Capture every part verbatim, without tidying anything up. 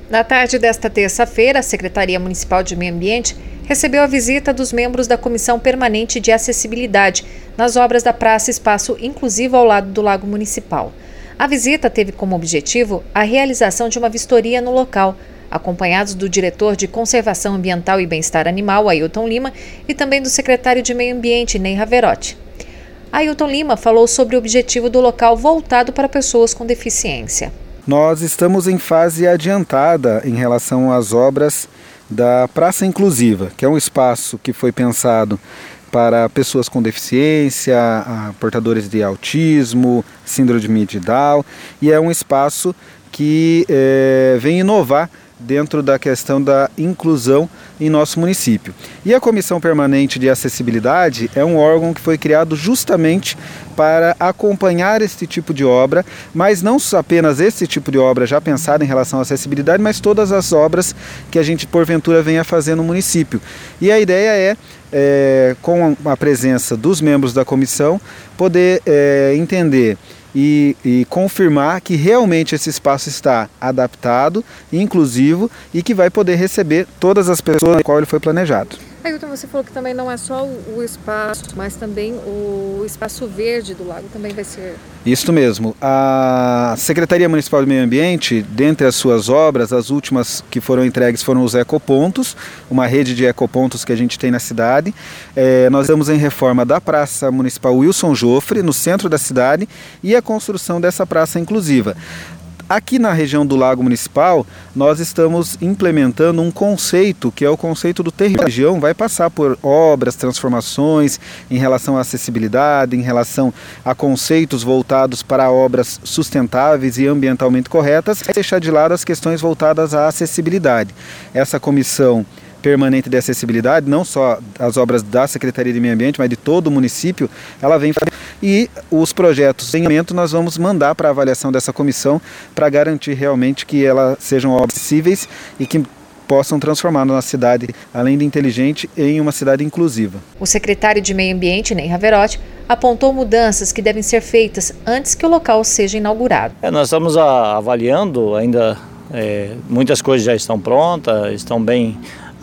Na tarde desta terça-feira, a Secretaria Municipal de Meio Ambiente recebeu a visita dos membros da Comissão Permanente de Acessibilidade nas obras da Praça Espaço Inclusivo ao lado do Lago Municipal. A visita teve como objetivo a realização de uma vistoria no local, acompanhados do diretor de Conservação Ambiental e Bem-Estar Animal, Ailton Lima, e também do secretário de Meio Ambiente, Ney Raverotti. Ailton Lima falou sobre o objetivo do local voltado para pessoas com deficiência. Nós estamos em fase adiantada em relação às obras da Praça Inclusiva, que é um espaço que foi pensado para pessoas com deficiência, portadores de autismo, síndrome de Down, e é um espaço que é, vem inovar dentro da questão da inclusão em nosso município. E a Comissão Permanente de Acessibilidade é um órgão que foi criado justamente para acompanhar esse tipo de obra, mas não apenas esse tipo de obra já pensada em relação à acessibilidade, mas todas as obras que a gente porventura venha fazer no município. E a ideia é, é com a presença dos membros da comissão, poder é, entender E, e confirmar que realmente esse espaço está adaptado, inclusivo e que vai poder receber todas as pessoas no qual ele foi planejado. Ailton, você falou que também não é só o espaço, mas também o espaço verde do lago também vai ser... Isso mesmo. A Secretaria Municipal do Meio Ambiente, dentre as suas obras, as últimas que foram entregues foram os ecopontos, uma rede de ecopontos que a gente tem na cidade. É, nós estamos em reforma da Praça Municipal Wilson Joffre, no centro da cidade, e a construção dessa praça inclusiva. Aqui na região do Lago Municipal, nós estamos implementando um conceito, que é o conceito do território. A região vai passar por obras, transformações em relação à acessibilidade, em relação a conceitos voltados para obras sustentáveis e ambientalmente corretas, e deixar de lado as questões voltadas à acessibilidade. Essa comissão permanente de acessibilidade, não só as obras da Secretaria de Meio Ambiente, mas de todo o município, ela vem fazendo. E os projetos em andamento nós vamos mandar para a avaliação dessa comissão para garantir realmente que elas sejam obras acessíveis e que possam transformar a nossa cidade, além de inteligente, em uma cidade inclusiva. O secretário de Meio Ambiente, Ney Raverotti, apontou mudanças que devem ser feitas antes que o local seja inaugurado. É, nós estamos a, avaliando ainda, é, muitas coisas já estão prontas, estão bem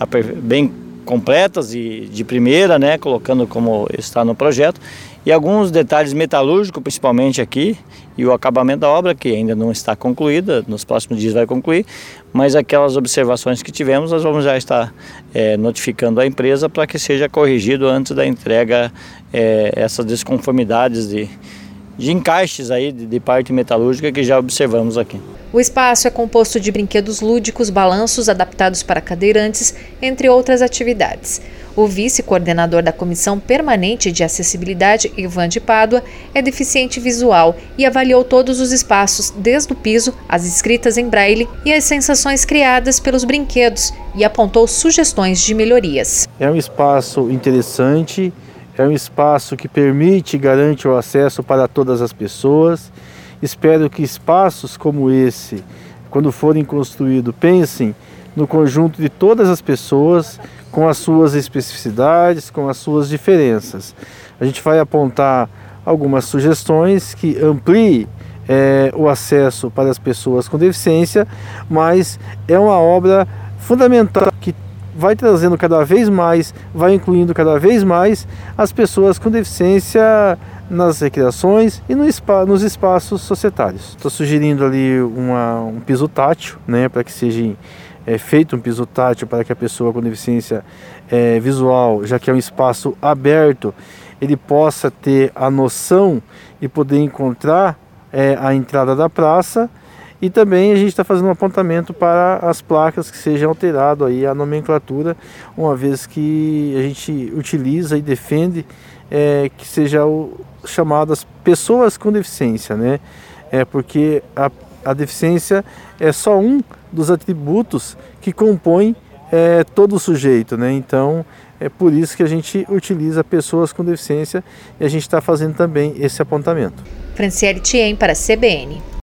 bem completas e de primeira, né, colocando como está no projeto, e alguns detalhes metalúrgicos, principalmente aqui, e o acabamento da obra, que ainda não está concluída, nos próximos dias vai concluir, mas aquelas observações que tivemos, nós vamos já estar é, notificando a empresa para que seja corrigido antes da entrega é, essas desconformidades de de encaixes aí de, de parte metalúrgica que já observamos aqui. O espaço é composto de brinquedos lúdicos, balanços adaptados para cadeirantes, entre outras atividades. O vice-coordenador da Comissão Permanente de Acessibilidade, Ivan de Pádua, é deficiente visual e avaliou todos os espaços, desde o piso, as escritas em braille e as sensações criadas pelos brinquedos, e apontou sugestões de melhorias. É um espaço interessante. É um espaço que permite e garante o acesso para todas as pessoas. Espero que espaços como esse, quando forem construídos, pensem no conjunto de todas as pessoas, com as suas especificidades, com as suas diferenças. A gente vai apontar algumas sugestões que ampliem é, o acesso para as pessoas com deficiência, mas é uma obra fundamental que vai trazendo cada vez mais, vai incluindo cada vez mais as pessoas com deficiência nas recreações e no spa, nos espaços societários. Estou sugerindo ali uma, um piso tátil, né, para que seja é, feito um piso tátil para que a pessoa com deficiência é, visual, já que é um espaço aberto, ele possa ter a noção e poder encontrar é, a entrada da praça. E também a gente está fazendo um apontamento para as placas que seja alterado aí a nomenclatura, uma vez que a gente utiliza e defende é, que seja o, chamadas pessoas com deficiência, né? É porque a, a deficiência é só um dos atributos que compõem é, todo o sujeito, né? Então é por isso que a gente utiliza pessoas com deficiência e a gente está fazendo também esse apontamento. Franciele Thiem para a C B N.